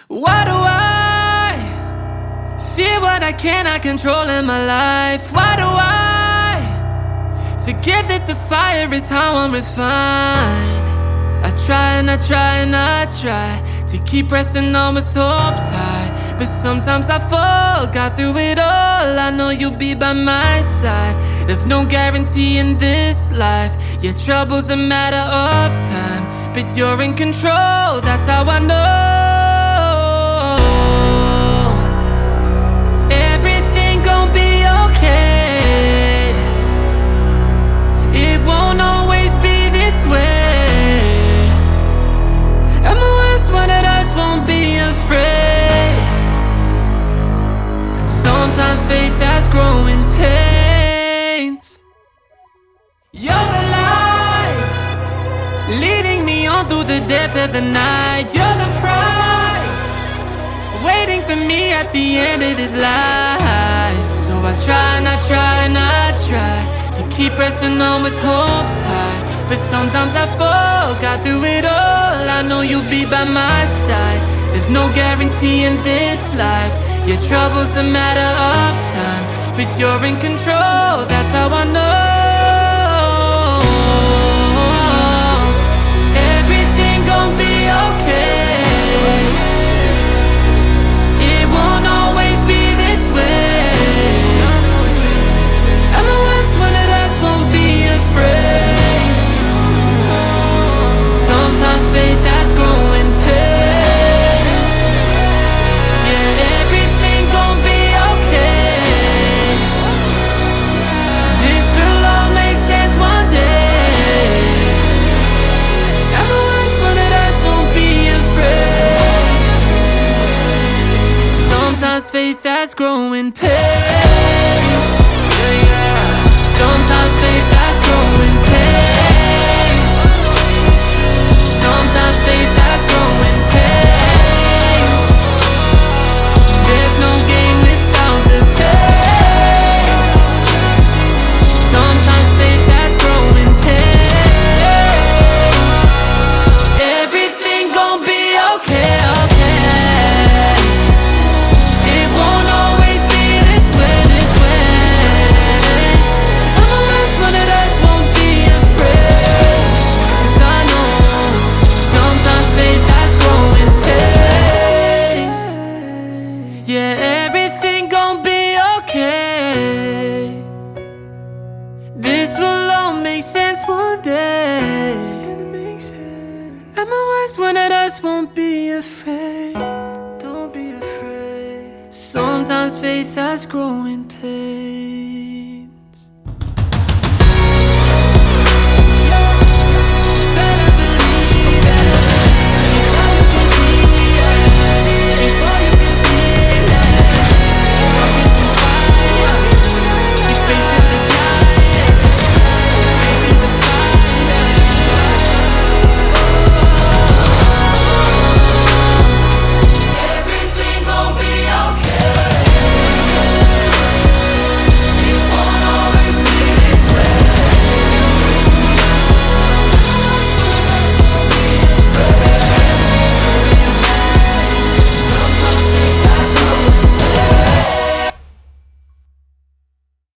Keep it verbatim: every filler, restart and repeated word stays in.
Why do I fear what I cannot control in my life? Why do I forget that the fire is how I'm refined? I try and I try and I try to keep pressing on with hopes high, but sometimes I fall. Got through it all, I know you'll be by my side. There's no guarantee in this life, your trouble's a matter of time, but you're in control, that's how I know. Everything gon' be okay. It won't always be this way. I'm the worst one of us, won't be afraid. Sometimes faith has growing pains. You're the light, leading me on through the depth of the night. You're the prize, waiting for me at the end of this life. So I try and I try and I try to keep pressing on with hopes high, but sometimes I fall. Got through it all, I know you'll be by my side. There's no guarantee in this life, your trouble's a matter of time, but you're in control, that's how I know. Everything gon' be okay. It won't always be this way. I'm the worst one of us, won't be afraid. Sometimes faith has growing pains. Yeah, everything gon' be okay. This will all make sense one day. I'm the worst one of us, won't be afraid. Sometimes faith has growing pains. Sometimes faith has growing pains. Sometimes faith has growing pains. There's no gain without the pain. Sometimes faith has growing pains. Everything gon' be okay, okay. It won't always be this way, this way. I'm the worst one of us, won't be afraid. Cause I know sometimes faith has growing pains. Yeah, everything gon' be okay. This will all make sense one day. I'm the worst one of us, won't be afraid. Don't be afraid. Sometimes faith has growing pains.